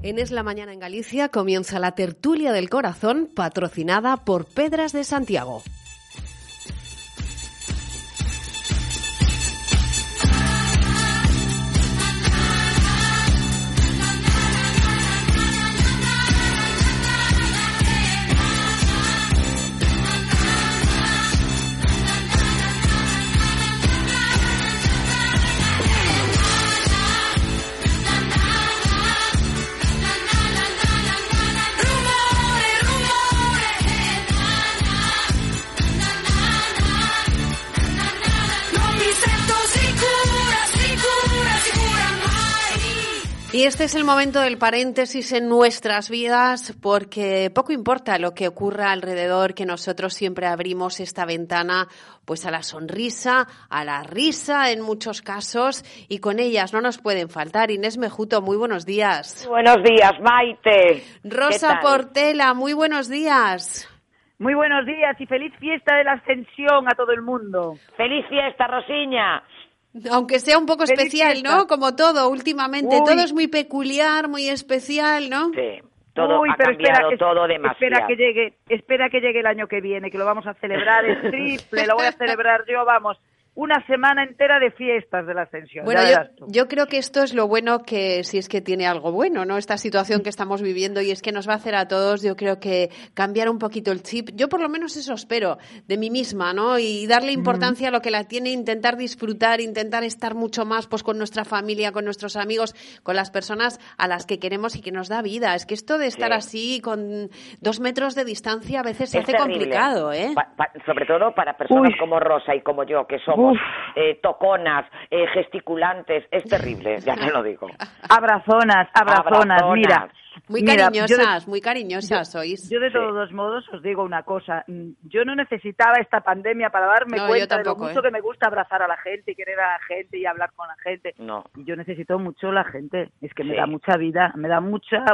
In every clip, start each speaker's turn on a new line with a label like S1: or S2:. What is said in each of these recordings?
S1: En Es la Mañana en Galicia comienza la tertulia del corazón, patrocinada por Pedras de Santiago. Y este es el momento del paréntesis en nuestras vidas, porque poco importa lo que ocurra alrededor, que nosotros siempre abrimos esta ventana pues a la sonrisa, a la risa en muchos casos, y con ellas no nos pueden faltar. Inés Mejuto, muy buenos días.
S2: Buenos días, Maite.
S1: Rosa Portela, muy buenos días.
S3: Muy buenos días y feliz fiesta de la Ascensión a todo el mundo.
S2: ¡Feliz fiesta, Rosiña!
S1: Aunque sea un poco especial, ¿no? Como todo últimamente. Todo es muy peculiar, muy especial, ¿no?
S2: Sí, todo ha cambiado, todo demasiado.
S3: Espera que llegue el año que viene, que lo vamos a celebrar, es triple, lo voy a celebrar yo, vamos. Una semana entera de fiestas de la Ascensión.
S1: Bueno, yo creo que esto es lo bueno, que si es que tiene algo bueno, ¿no? Esta situación que estamos viviendo, y es que nos va a hacer a todos, yo creo que cambiar un poquito el chip. Yo por lo menos eso espero de mí misma, ¿no? Y darle importancia a lo que la tiene, intentar disfrutar, intentar estar mucho más pues con nuestra familia, con nuestros amigos, con las personas a las que queremos y que nos da vida. Es que esto de estar así con 2 metros de distancia a veces se hace terrible. Complicado, ¿eh?
S2: Sobre todo para personas como Rosa y como yo, que somos toconas, gesticulantes, es terrible, ya te lo digo.
S3: Abrazonas, mira.
S1: Muy cariñosas, muy cariñosas sois.
S3: Yo de todos modos os digo una cosa, yo no necesitaba esta pandemia para darme cuenta de lo mucho que me gusta abrazar a la gente y querer a la gente y hablar con la gente.
S2: No.
S3: Yo necesito mucho la gente, es que me da mucha vida, me da mucha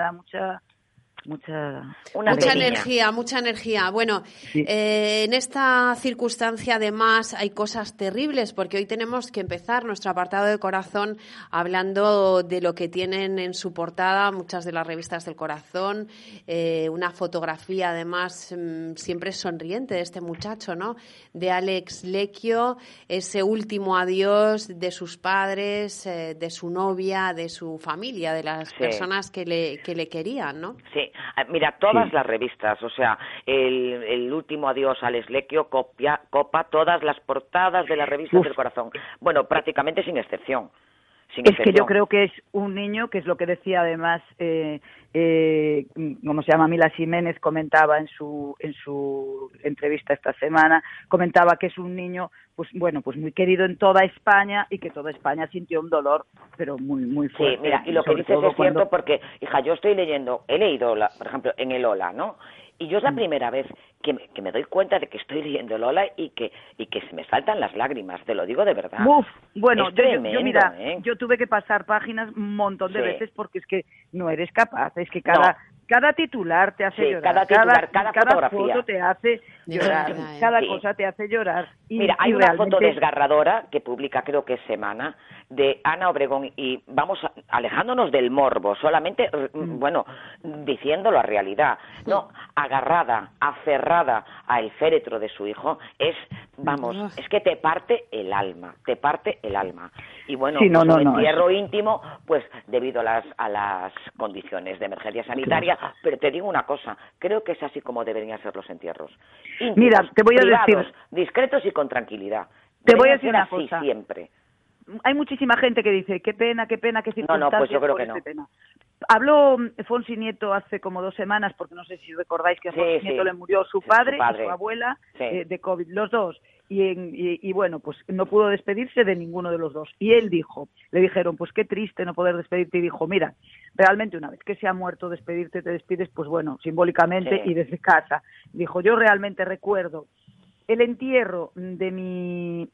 S1: energía. Bueno, en esta circunstancia además hay cosas terribles, porque hoy tenemos que empezar nuestro apartado de corazón hablando de lo que tienen en su portada muchas de las revistas del corazón, una fotografía además siempre sonriente de este muchacho, ¿no? De Alex Lecchio, ese último adiós de sus padres, de su novia, de su familia, de las personas que le querían, ¿no?
S2: Sí. Mira, todas las revistas, o sea, el último adiós a Alex Lecchio copa todas las portadas de las revistas del corazón. Bueno, prácticamente sin excepción.
S3: Que yo creo que es un niño, que es lo que decía además, ¿cómo se llama? Mila Jiménez comentaba en su entrevista esta semana, comentaba que es un niño, pues muy querido en toda España y que toda España sintió un dolor, pero muy, muy fuerte.
S2: Sí, mira, y lo que dices es cierto porque, hija, yo he leído, por ejemplo, en el Ola, ¿no? Y yo es la primera vez que me doy cuenta de que estoy leyendo el Ola y que se me saltan las lágrimas, te lo digo de verdad.
S3: Bueno,
S2: tremendo,
S3: yo mira, yo tuve que pasar páginas un montón de veces porque es que no eres capaz, es que cada titular te hace llorar, cada foto te hace llorar, cada cosa te hace llorar.
S2: Mira, hay una foto desgarradora que publica, creo que es Semana, de Ana Obregón, y vamos alejándonos del morbo, solamente, diciendo la realidad, no, agarrada, aferrada al féretro de su hijo, es que te parte el alma. Y bueno, un entierro íntimo, pues debido a las condiciones de emergencia sanitaria, pero te digo una cosa, creo que es así como deberían ser los entierros. Íntimos,
S3: mira, te voy a
S2: privados,
S3: decir,
S2: discretos y con tranquilidad.
S3: Te voy a decir una cosa.
S2: Siempre.
S3: Hay muchísima gente que dice, qué pena, qué circunstancias.
S2: No, pues yo creo que no.
S3: Pena. Habló Fonsi Nieto hace como 2 semanas, porque no sé si recordáis que a Fonsi Nieto le murió su padre y su abuela de COVID, los dos. Y bueno, pues no pudo despedirse de ninguno de los dos. Y él le dijeron, pues qué triste no poder despedirte. Y dijo, mira, realmente una vez que se ha muerto, despedirte, te despides, pues bueno, simbólicamente y desde casa. Dijo, yo realmente recuerdo el entierro de mi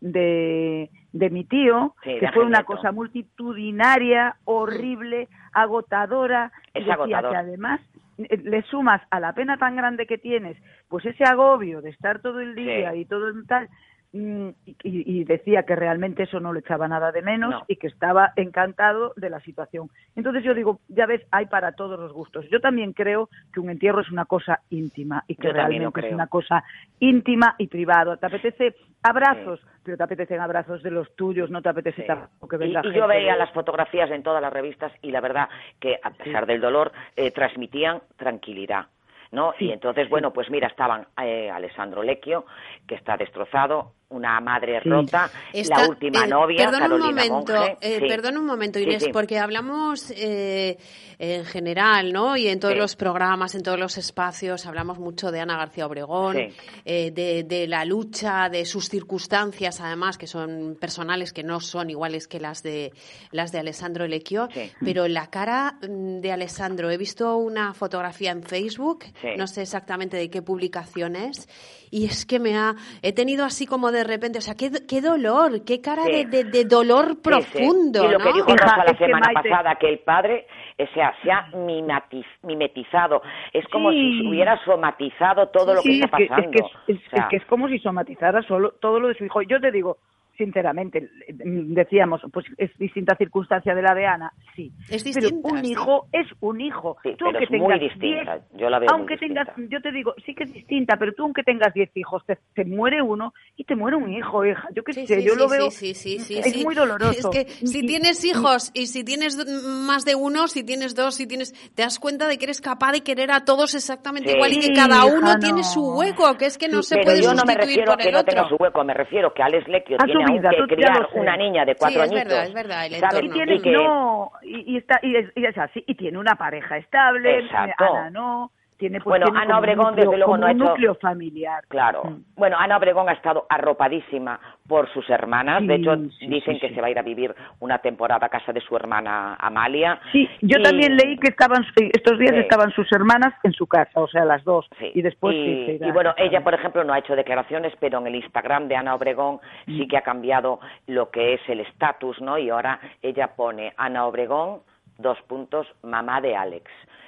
S3: tío, que fue una cosa multitudinaria, horrible, agotadora, y decía que además le sumas a la pena tan grande que tienes, pues ese agobio de estar todo el día y todo el tal, y decía que realmente eso no le echaba nada de menos y que estaba encantado de la situación. Entonces yo digo, ya ves, hay para todos los gustos. Yo también creo que un entierro es una cosa íntima y que realmente es una cosa íntima y privada. Te apetece abrazos, pero te apetecen abrazos de los tuyos, no te apetece tampoco que venga gente.
S2: Y yo veía las fotografías en todas las revistas y la verdad que a pesar del dolor transmitían tranquilidad, ¿no? Y entonces, bueno, pues mira, estaban Alessandro Lecchio, que está destrozado, una madre rota, la última novia, Carolina Monge.
S1: Perdón un momento, Inés, porque hablamos en general, ¿no? Y en todos los programas, en todos los espacios, hablamos mucho de Ana García Obregón, de la lucha, de sus circunstancias, además, que son personales, que no son iguales que las de Alessandro Lecchio, pero la cara de Alessandro, he visto una fotografía en Facebook, no sé exactamente de qué publicación es, y es que he tenido así como de repente, o sea, qué dolor, qué cara de dolor profundo,
S2: Y lo
S1: ¿no?
S2: que dijo Rosa la semana pasada, que el padre se ha mimetizado, es como si hubiera somatizado todo lo que está pasando.
S3: Es que es como si somatizara todo lo de su hijo. Yo te digo, sinceramente, decíamos, pues es distinta circunstancia de la de Ana, sí.
S1: Es distinta,
S3: pero un hijo es un hijo.
S2: Sí,
S3: tú
S2: pero es muy distinta. Yo la veo
S3: aunque muy distinta. Yo te digo, sí que es distinta, pero tú aunque tengas 10 hijos, te muere uno y te muere un hijo, hija. Yo qué sé, yo lo veo. Es muy doloroso.
S1: Es que si tienes hijos y si tienes más de uno, si tienes dos, te das cuenta de que eres capaz de querer a todos exactamente igual y que cada uno tiene su hueco, que es que no se puede sustituir por el otro.
S2: Pero yo no me refiero a que no tenga su hueco, me refiero que Alex Lecchio tiene que criar una niña de 4 añitos.
S1: Es verdad, el entorno.
S3: Y es así, y tiene una pareja estable.
S2: Exacto.
S3: Ana no. Tiene
S2: Ana Obregón, desde luego, no ha hecho
S3: un núcleo familiar.
S2: Claro. Bueno, Ana Obregón ha estado arropadísima por sus hermanas. De hecho, dicen que se va a ir a vivir una temporada a casa de su hermana Amalia.
S3: Sí, yo también leí que estos días estaban sus hermanas en su casa, o sea, las dos. Y después
S2: y bueno, ella, por ejemplo, no ha hecho declaraciones, pero en el Instagram de Ana Obregón sí que ha cambiado lo que es el estatus, ¿no? Y ahora ella pone Ana Obregón, mamá de Alex.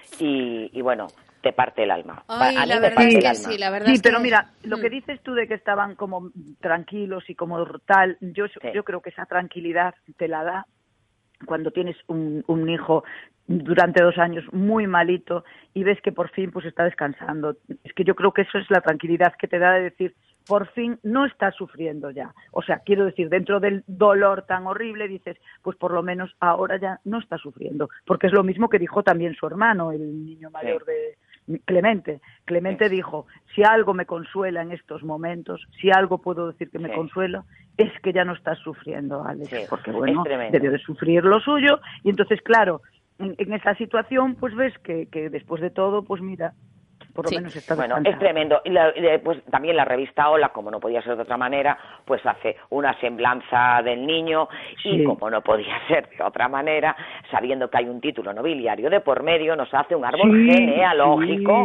S2: Y bueno, te parte el alma.
S1: Ay, la verdad es que sí, la verdad es que...
S3: pero mira, lo que dices tú de que estaban como tranquilos y como tal, yo creo que esa tranquilidad te la da cuando tienes un hijo durante 2 años muy malito y ves que por fin pues está descansando. Es que yo creo que eso es la tranquilidad que te da de decir, por fin no está sufriendo ya. O sea, quiero decir, dentro del dolor tan horrible dices, pues por lo menos ahora ya no está sufriendo. Porque es lo mismo que dijo también su hermano, el niño mayor de Clemente. Clemente dijo, si algo me consuela en estos momentos, si algo puedo decir que me consuelo, es que ya no estás sufriendo, Alex. Porque bueno, debió de sufrir lo suyo. Y entonces, claro, en esa situación, pues ves que después de todo, pues mira, por lo menos está descansando.
S2: Bueno, es tremendo. Y pues también la revista Hola, como no podía ser de otra manera, pues hace una semblanza del niño y como no podía ser de otra manera, sabiendo que hay un título nobiliario de por medio, nos hace un árbol genealógico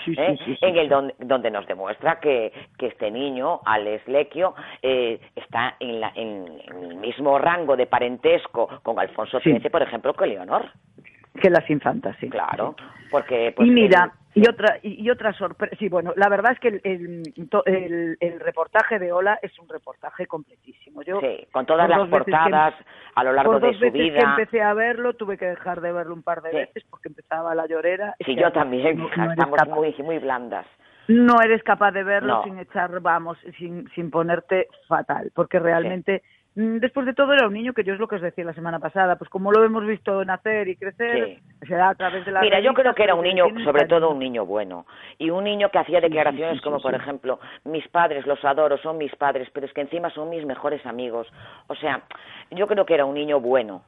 S2: en el donde nos demuestra que este niño, Alex Lecchio, está en el mismo rango de parentesco con Alfonso XIII, por ejemplo, que Leonor.
S3: Que las infantas, sí.
S2: Claro, porque... Pues,
S3: y mira, y otra sorpresa... Sí, bueno, la verdad es que el reportaje de Hola es un reportaje completísimo.
S2: Con todas las portadas a lo largo de su vida.
S3: Por 2 veces que empecé a verlo, tuve que dejar de verlo un par de veces porque empezaba la llorera.
S2: Sí, yo también, estamos muy blandas.
S3: No eres capaz de verlo sin ponerte fatal, porque realmente... Después de todo era un niño que yo es lo que os decía la semana pasada, pues como lo hemos visto nacer y crecer, se da a través de la...
S2: Mira, yo creo que era un niño, sobre todo un niño bueno, y un niño que hacía declaraciones como, por ejemplo, mis padres los adoro, son mis padres, pero es que encima son mis mejores amigos. O sea, yo creo que era un niño bueno.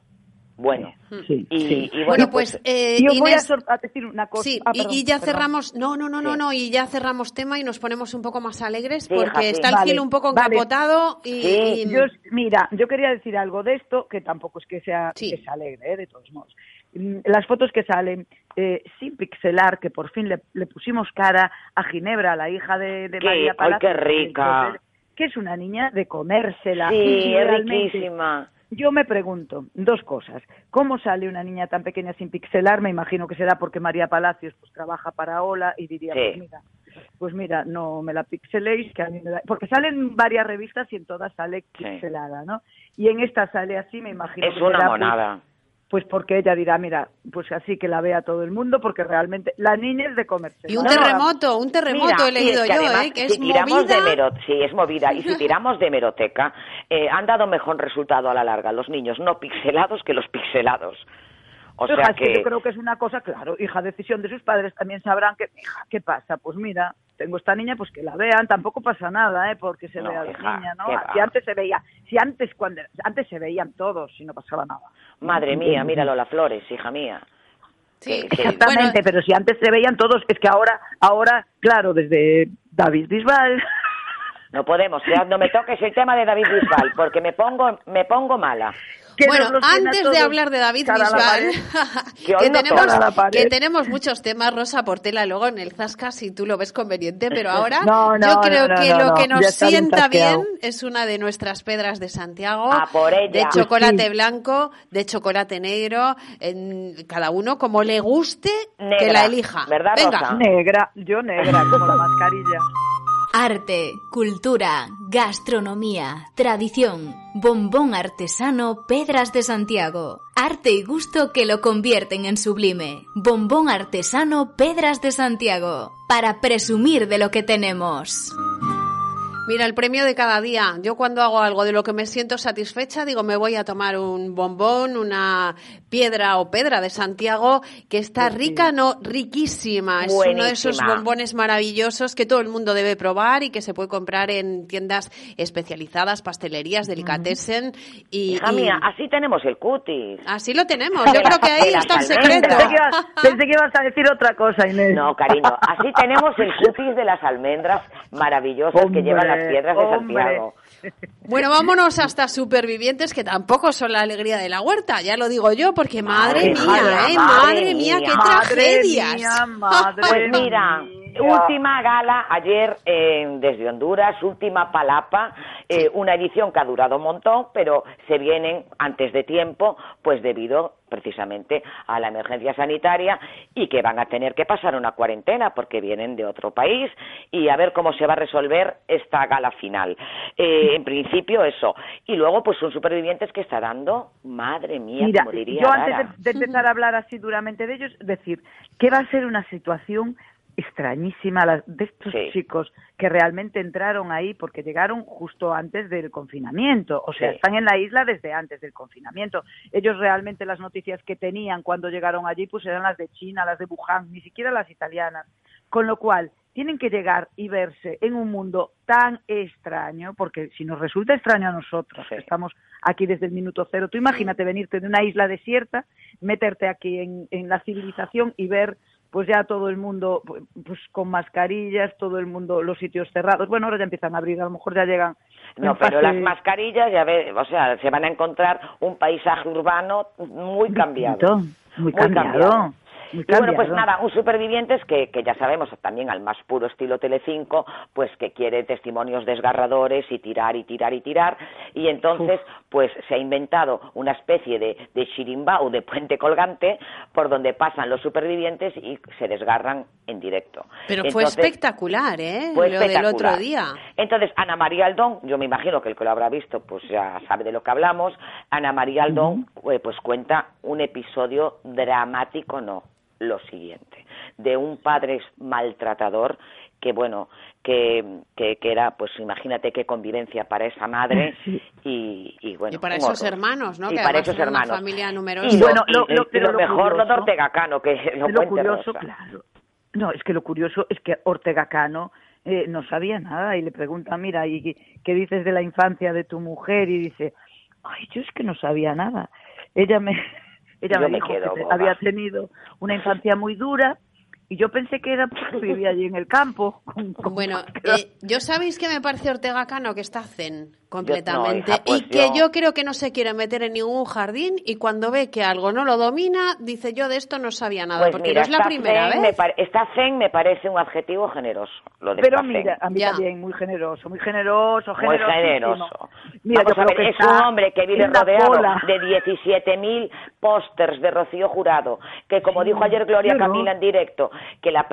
S2: Y bueno, pues
S3: yo voy a decir una cosa.
S1: Sí, y ya cerramos. No, y ya cerramos tema y nos ponemos un poco más alegres porque está el cielo un poco encapotado.
S3: Yo quería decir algo de esto que tampoco es que sea alegre, de todos modos. Las fotos que salen sin pixelar, que por fin le pusimos cara a Ginebra, la hija de María Palacio.
S2: ¡Ay, qué rica!
S3: Que es una niña de comérsela.
S2: Sí, es riquísima.
S3: Yo me pregunto 2 cosas. ¿Cómo sale una niña tan pequeña sin pixelar? Me imagino que será porque María Palacios pues trabaja para Hola y diría, pues mira, pues mira, no me la pixeléis, que a mí me da... Porque salen varias revistas y en todas sale pixelada, ¿no? Y en esta sale así, me imagino.
S2: Es una monada.
S3: Pues porque ella dirá, mira, pues así que la vea todo el mundo, porque realmente la niña es de comerse.
S1: Y un terremoto
S2: mira,
S1: he leído yo,
S2: además,
S1: que es
S2: si tiramos
S1: movida.
S2: Sí, es movida. Y si tiramos de hemeroteca, han dado mejor resultado a la larga los niños no pixelados que los pixelados. O sea
S3: que yo creo que es una cosa, claro, hija, decisión de sus padres, también sabrán que, hija, ¿qué pasa? Pues mira, tengo esta niña, pues que la vean, tampoco pasa nada, porque se vea la niña, ¿no? Si antes se veían todos, si no pasaba nada.
S2: Madre mía, mira Lola Flores, hija mía.
S3: Sí, exactamente, pero si antes se veían todos, es que ahora, claro, desde David Bisbal...
S2: No podemos, ya no me toques el tema de David Bisbal, porque me pongo mala.
S1: Bueno, antes de hablar de David Bisbal, que tenemos muchos temas, Rosa Portela, luego en el Zasca, si tú lo ves conveniente, pero ahora yo creo que lo que nos sienta bien es una de nuestras pedras de Santiago, de chocolate blanco, de chocolate negro, cada uno como le guste, negra, que la elija.
S2: ¿Verdad,
S1: venga.
S2: Rosa?
S3: Negra, como la mascarilla.
S4: Arte, cultura, gastronomía, tradición, bombón artesano Pedras de Santiago. Arte y gusto que lo convierten en sublime. Bombón artesano Pedras de Santiago. Para presumir de lo que tenemos.
S1: Mira, el premio de cada día. Yo cuando hago algo de lo que me siento satisfecha, digo, me voy a tomar un bombón, una piedra o pedra de Santiago, que está rica, no, riquísima. Es uno de esos bombones maravillosos que todo el mundo debe probar y que se puede comprar en tiendas especializadas, pastelerías, delicatessen.
S2: Hija mía, así tenemos el cutis.
S1: Así lo tenemos. Yo creo que ahí está el secreto.
S3: Pensé que ibas a decir otra cosa, Inés.
S2: No, cariño, así tenemos el cutis de las almendras maravillosas que llevan las piedras de Santiago.
S1: Bueno, vámonos hasta Supervivientes, que tampoco son la alegría de la huerta, ya lo digo yo, porque madre mía, qué tragedias.
S2: Pues mira, última gala ayer desde Honduras, última palapa, una edición que ha durado un montón, pero se vienen antes de tiempo, pues debido precisamente a la emergencia sanitaria y que van a tener que pasar una cuarentena porque vienen de otro país y a ver cómo se va a resolver esta gala final. En principio eso. Y luego pues un Supervivientes que está dando, madre mía,
S3: mira,
S2: como diría
S3: yo
S2: Lara.
S3: antes de empezar a hablar así duramente de ellos, decir que va a ser una situación extrañísima de estos chicos que realmente entraron ahí porque llegaron justo antes del confinamiento, o sea, están en la isla desde antes del confinamiento. Ellos realmente las noticias que tenían cuando llegaron allí pues eran las de China, las de Wuhan, ni siquiera las italianas, con lo cual tienen que llegar y verse en un mundo tan extraño, porque si nos resulta extraño a nosotros, que estamos aquí desde el minuto cero, tú imagínate venirte de una isla desierta, meterte aquí en la civilización y ver pues ya todo el mundo pues con mascarillas, todo el mundo, los sitios cerrados. Bueno, ahora ya empiezan a abrir, a lo mejor ya llegan...
S2: No, pero las mascarillas, ya ves, o sea, se van a encontrar un paisaje urbano muy cambiado.
S3: Muy cambiado.
S2: Y bueno, pues nada, un Supervivientes que ya sabemos también al más puro estilo Telecinco, pues que quiere testimonios desgarradores y tirar y tirar y tirar, y entonces pues se ha inventado una especie de chirimbao, de puente colgante, por donde pasan los supervivientes y se desgarran en directo.
S1: Pero fue espectacular,
S2: Fue
S1: lo del otro día.
S2: Entonces, Ana María Aldón, yo me imagino que el que lo habrá visto pues ya sabe de lo que hablamos, Ana María Aldón pues cuenta un episodio dramático, lo siguiente, de un padre maltratador que bueno, que era, pues imagínate qué convivencia para esa madre y bueno,
S1: y para esos hermanos, ¿no?
S2: Y
S1: que
S2: para esos
S1: hermanos, una familia numerosa.
S2: Y bueno, lo mejor lo de Ortega Cano, que lo
S3: curioso,
S2: Rosa.
S3: Claro. No, es que lo curioso es que Ortega Cano no sabía nada y le pregunta, mira, ¿y qué dices de la infancia de tu mujer? Y dice, ay, yo es que no sabía nada. Ella me dijo que había tenido una infancia muy dura y yo pensé que era porque vivía allí en el campo.
S1: Bueno, yo sabéis que me parece Ortega Cano que está zen, Completamente. Yo creo que no se quiere meter en ningún jardín y cuando ve que algo no lo domina, dice yo de esto no sabía nada, porque no es la primera vez.
S2: Esta zen me parece un adjetivo generoso. Lo de
S3: pero mira, a mí también muy generoso. Mira,
S2: vamos a ver, es un hombre que vive rodeado de 17.000 pósters de Rocío Jurado, que como dijo ayer Gloria Camila en directo, que la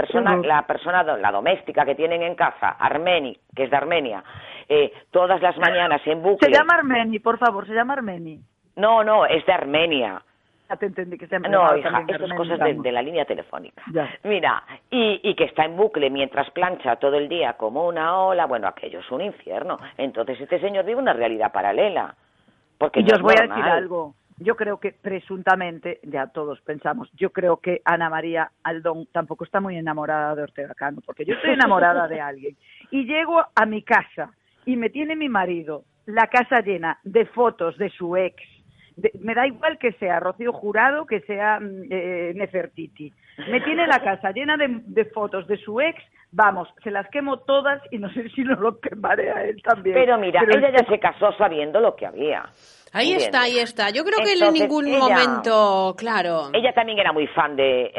S2: doméstica que tienen en casa, Armeni, que es de Armenia, todas las mañanas en bucle.
S3: Se llama Armeni, por favor, se llama Armeni.
S2: No, es de Armenia.
S3: Ya te entendí que se llama.
S2: No, hija, estas cosas de la línea telefónica.
S3: Ya.
S2: Mira, y que está en bucle mientras plancha todo el día como una ola, bueno, aquello es un infierno. Entonces este señor vive una realidad paralela. Porque
S3: yo os voy a decir algo. Yo creo que presuntamente, ya todos pensamos, yo creo que Ana María Aldón tampoco está muy enamorada de Ortega Cano, porque yo estoy enamorada de alguien. Y llego a mi casa y me tiene mi marido la casa llena de fotos de su ex. Me da igual que sea Rocío Jurado, que sea Nefertiti. Me tiene la casa llena de fotos de su ex. Vamos, se las quemo todas y no sé si no lo quemaré a él también.
S2: Pero mira, ella ya se casó sabiendo lo que había.
S1: Ahí está. Yo creo que él en ningún momento, claro.
S2: Ella también era muy fan de.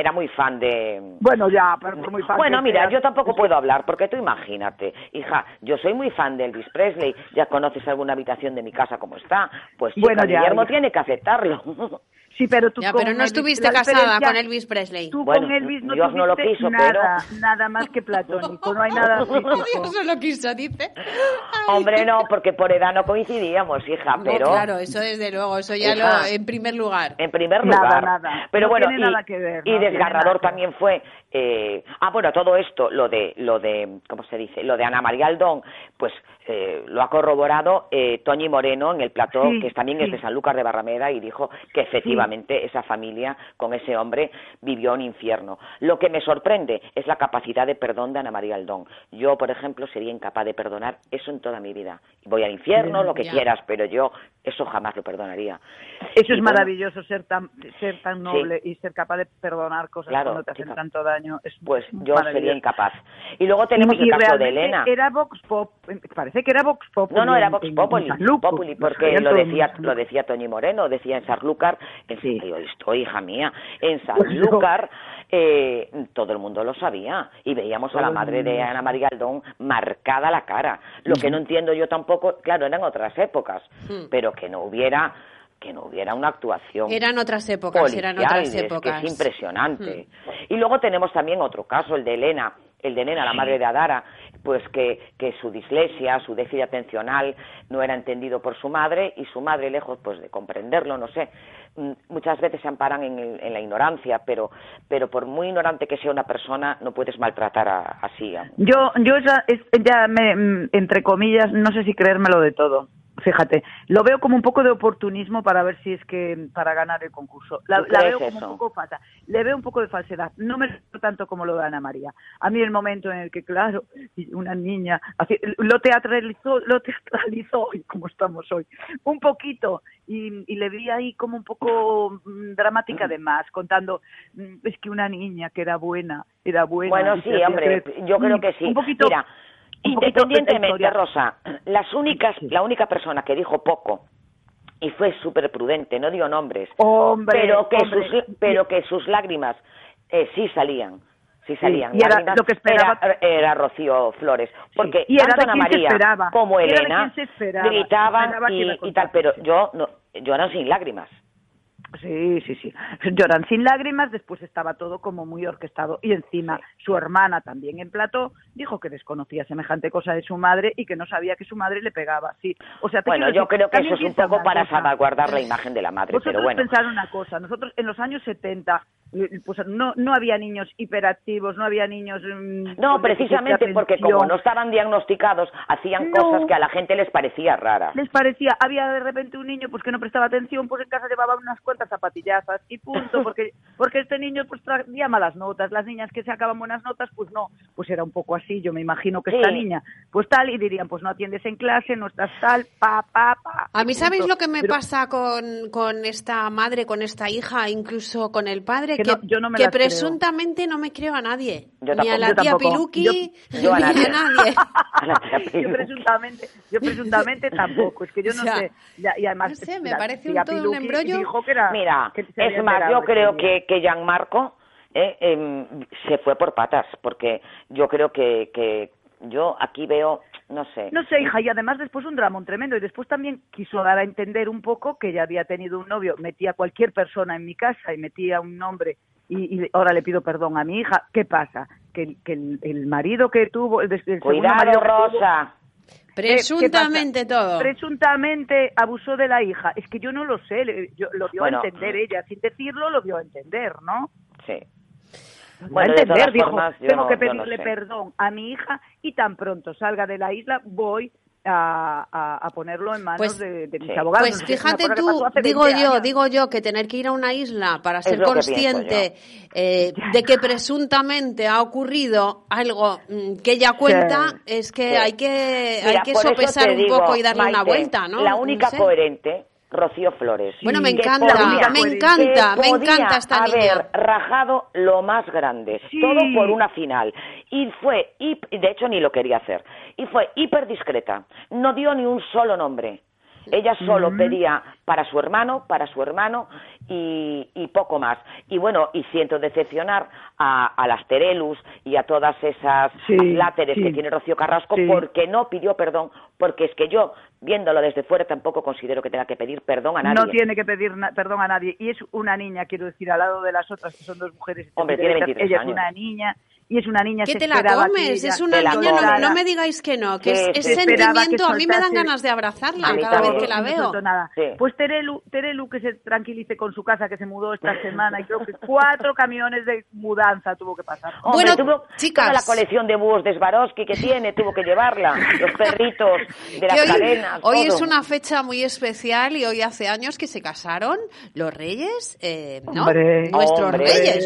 S3: Bueno, ya, pero muy fan.
S2: Bueno, mira, yo tampoco puedo hablar, porque tú imagínate, hija, yo soy muy fan de Elvis Presley. ¿Ya conoces alguna habitación de mi casa como está? Pues chica, bueno, Guillermo tiene que aceptarlo.
S3: Sí, pero tú
S1: pero no estuviste casada con Elvis Presley.
S3: Tú con Elvis no
S2: Dios no lo quiso,
S3: nada más que platónico, no hay nada físico.
S1: Dios no lo quiso, dice.
S2: Hombre, no, porque por edad no coincidíamos, hija, pero...
S1: Claro, eso desde luego, eso ya en primer lugar.
S2: En primer lugar.
S3: Nada.
S2: Pero
S3: no
S2: bueno,
S3: tiene nada que ver,
S2: y desgarrador también fue... bueno, todo esto, lo de ¿cómo se dice? Lo de Ana María Aldón, pues lo ha corroborado Toñi Moreno en el plató, que también es de Sanlúcar de Barrameda, y dijo que efectivamente esa familia con ese hombre vivió un infierno. Lo que me sorprende es la capacidad de perdón de Ana María Aldón. Yo, por ejemplo, sería incapaz de perdonar eso en toda mi vida. Voy al infierno, lo que quieras, pero yo eso jamás lo perdonaría.
S3: Eso es maravilloso, ser tan noble y ser capaz de perdonar cosas cuando te hacen tanto daño.
S2: Pues yo sería incapaz. Y luego tenemos el caso de Elena.
S3: Era Vox Pop, parece que era Vox Populi.
S2: No, era Vox Populi, porque lo decía Toñi Moreno, decía en Sanlúcar, hija mía, en Sanlúcar todo el mundo lo sabía y veíamos a la madre de Ana María Aldón marcada la cara. Lo que no entiendo yo tampoco, claro, eran otras épocas, pero que no hubiera una actuación
S1: eran otras épocas,
S2: es impresionante. Y luego tenemos también otro caso, el de Elena, la madre de Adara, pues que su dislexia, su déficit atencional no era entendido por su madre, y su madre, lejos pues de comprenderlo, no sé, muchas veces se amparan en la ignorancia, pero por muy ignorante que sea una persona, no puedes maltratar así.
S3: Yo entre comillas, no sé si creérmelo de todo. Fíjate, lo veo como un poco de oportunismo para ver si es que para ganar el concurso. La veo como un poco falsa. Le veo un poco de falsedad. No me lo tanto como lo de Ana María. A mí el momento en el que, claro, una niña lo teatralizó hoy, como estamos hoy, un poquito, y le vi ahí como un poco dramática de más, contando, es que una niña que era buena.
S2: Bueno, sí, hombre, yo creo que sí.
S3: Un poquito...
S2: Mira, independientemente, Rosa, la única persona que dijo poco y fue súper prudente, no dio nombres, pero que sus lágrimas sí salían. Y
S3: era lo que esperaba.
S2: Era Rocío Flores, porque tanto Ana María como Elena gritaban y tal, pero yo no sin lágrimas.
S3: Sí. Lloran sin lágrimas, después estaba todo como muy orquestado. Y encima, su hermana también en plató dijo que desconocía semejante cosa de su madre y que no sabía que su madre le pegaba. Sí. O sea,
S2: yo creo que eso es un poco para salvaguardar la imagen de la madre.
S3: Vosotros
S2: pero bueno.
S3: pensar una cosa, nosotros en los años 70 pues no había niños hiperactivos, no había niños...
S2: No, precisamente porque como no estaban diagnosticados, hacían cosas que a la gente les parecía raras.
S3: Había de repente un niño pues que no prestaba atención, pues en casa llevaba unas cuantas cuantas zapatillazas y punto, porque este niño pues traía malas notas, las niñas que sacaban buenas notas, pues no, pues era un poco así, yo me imagino que esta niña, pues tal, y dirían, pues no atiendes en clase, no estás tal, pa.
S1: A mí, ¿sabéis lo que me pasa con esta madre, con esta hija, incluso con el padre? Que presuntamente no me creo a nadie, ni a la tía Piluki, ni a nadie.
S3: Yo presuntamente tampoco, es que yo no sé, y además
S1: no sé, me parece todo un embrollo.
S2: Mira, es más, yo creo que Gianmarco se fue por patas, porque yo creo que yo aquí veo, no sé,
S3: hija, y además después un dramón tremendo, y después también quiso dar a entender un poco que ella había tenido un novio, metía a cualquier persona en mi casa y metía un nombre, y ahora le pido perdón a mi hija. ¿Qué pasa? Que el marido que tuvo, el
S2: cuidado, marido Rosa.
S1: Presuntamente todo.
S3: Presuntamente abusó de la hija. Es que yo no lo sé, lo dio a entender ella. Sin decirlo, lo dio a entender, ¿no?
S2: Sí.
S3: Bueno, a entender, dijo, tengo que pedirle perdón a mi hija y tan pronto salga de la isla voy a ponerlo en manos de mis abogados.
S1: Pues fíjate tú, digo yo, que tener que ir a una isla para ser consciente de que presuntamente ha ocurrido algo que ella cuenta, es que hay que sopesar un poco y darle una vuelta, ¿no?
S2: La única coherente, Rocío Flores.
S1: Bueno, me encanta esta niña.
S2: Haber rajado lo más grande, todo por una final. Y fue, de hecho ni lo quería hacer, y fue hiper discreta, no dio ni un solo nombre. Ella solo pedía para su hermano y poco más. Y bueno, y siento decepcionar a las Terelus y a todas esas láteres que tiene Rocío Carrasco porque no pidió perdón, porque es que yo, viéndolo desde fuera, tampoco considero que tenga que pedir perdón a nadie.
S3: No tiene que pedir perdón a nadie. Y es una niña, quiero decir, al lado de las otras, que son dos mujeres.
S2: Hombre, tiene 23
S3: ella
S2: años.
S3: Es una niña. Y es una niña
S1: que te la comes, es una niña, no me digáis que no, que es sentimiento, a mí me dan ganas de abrazarla cada vez que la veo.
S3: Pues Terelu, que se tranquilice con su casa, que se mudó esta semana, y creo que 4 camiones de mudanza tuvo que pasar.
S2: Bueno, chicas, toda la colección de búhos de Swarovski que tiene, tuvo que llevarla, los perritos de las cadenas.
S1: Hoy es una fecha muy especial y hoy hace años que se casaron los reyes, ¿no? Nuestros reyes.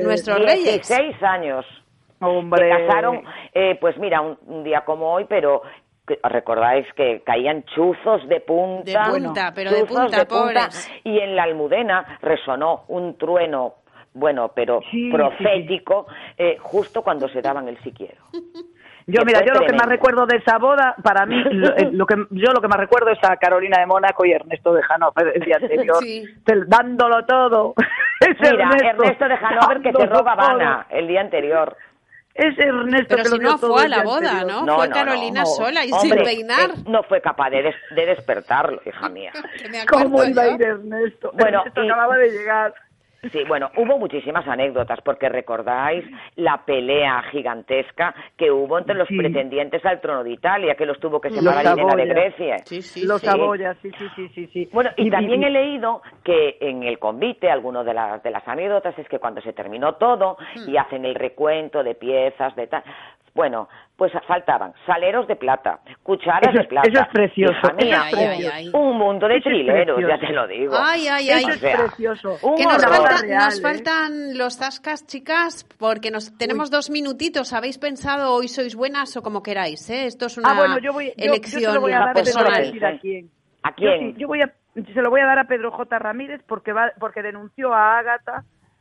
S2: 16 años.
S3: Hombre.
S2: Se casaron, pues mira, un día como hoy, pero recordáis que caían chuzos de punta.
S1: De punta, pobres.
S2: Y en la Almudena resonó un trueno, bueno, pero profético, justo cuando se daban el sí quiero.
S3: Yo lo que más recuerdo de esa boda, para mí, lo que más recuerdo es a Carolina de Mónaco y Ernesto de Hannover el día anterior, dándolo todo.
S2: Mira, Ernesto de Hannover que se roba Habana el día anterior.
S3: Es Ernesto.
S1: Pero si no fue a la boda, ¿no? Fue Carolina sola y sin peinar.
S2: No fue capaz de despertarlo, hija mía.
S3: ¿Cómo iba a ir Ernesto?
S2: Bueno,
S3: Ernesto acababa de llegar.
S2: Sí, bueno, hubo muchísimas anécdotas, porque recordáis la pelea gigantesca que hubo entre los pretendientes al trono de Italia, que los tuvo que separar Elena de Grecia.
S3: Los Saboya, sí.
S2: Bueno, y también he leído que en el convite, alguna de las anécdotas es que cuando se terminó todo y hacen el recuento de piezas, de tal... Bueno, pues faltaban saleros de plata, cucharas de plata.
S3: Eso es precioso.
S2: Hija mía, un mundo de trileros, ya te lo digo.
S3: Eso es precioso.
S1: Que nos faltan los zascas, chicas, porque tenemos 2 minutitos. ¿Habéis pensado hoy sois buenas o como queráis? Esto es una elección
S3: yo te lo voy a dar
S1: personal.
S3: ¿A quién?
S2: ¿A quién?
S3: Se lo voy a dar a Pedro J. Ramírez porque denunció a Ágata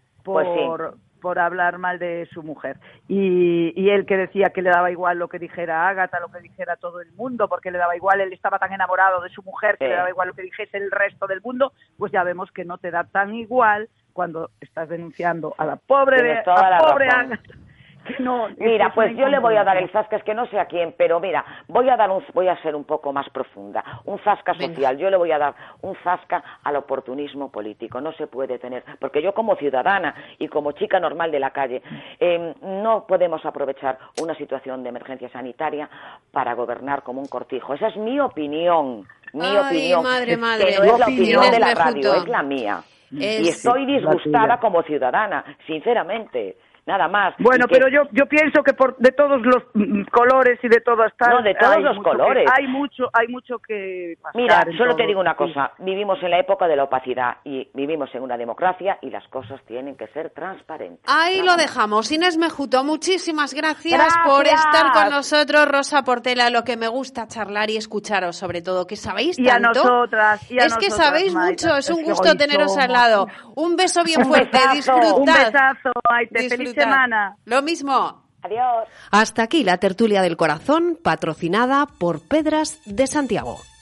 S3: por hablar mal de su mujer. Y él que decía que le daba igual lo que dijera Ágata, lo que dijera todo el mundo, porque le daba igual, él estaba tan enamorado de su mujer que le daba igual lo que dijese el resto del mundo, pues ya vemos que no te da tan igual cuando estás denunciando a la pobre Ágata. No,
S2: mira, pues yo le voy a dar el zasca, es que no sé a quién, pero mira, voy a ser un poco más profunda, un zasca social. Yo le voy a dar un zasca al oportunismo político. No se puede tener, porque yo como ciudadana y como chica normal de la calle, no podemos aprovechar una situación de emergencia sanitaria para gobernar como un cortijo. Esa es mi opinión, opinión.
S1: Madre.
S2: Que no es la opinión de la radio, es la mía. Y estoy disgustada como ciudadana, sinceramente. nada más.
S3: Bueno, pero yo pienso que de todos los colores y de todas tal,
S2: no, de todos los colores.
S3: Hay mucho que pasar.
S2: Mira, solo te digo una cosa, vivimos en la época de la opacidad y vivimos en una democracia y las cosas tienen que ser transparentes.
S1: Ahí lo dejamos. Inés Mejuto, muchísimas gracias por estar con nosotros. Rosa Portela, lo que me gusta charlar y escucharos sobre todo, que sabéis tanto.
S3: Y a nosotras,
S1: que sabéis mucho, es un gusto teneros al lado. Un beso bien fuerte, disfrutad.
S3: Un besazo, Maite, feliz semana.
S1: Lo mismo.
S2: Adiós.
S1: Hasta aquí la tertulia del corazón, patrocinada por Pedras de Santiago.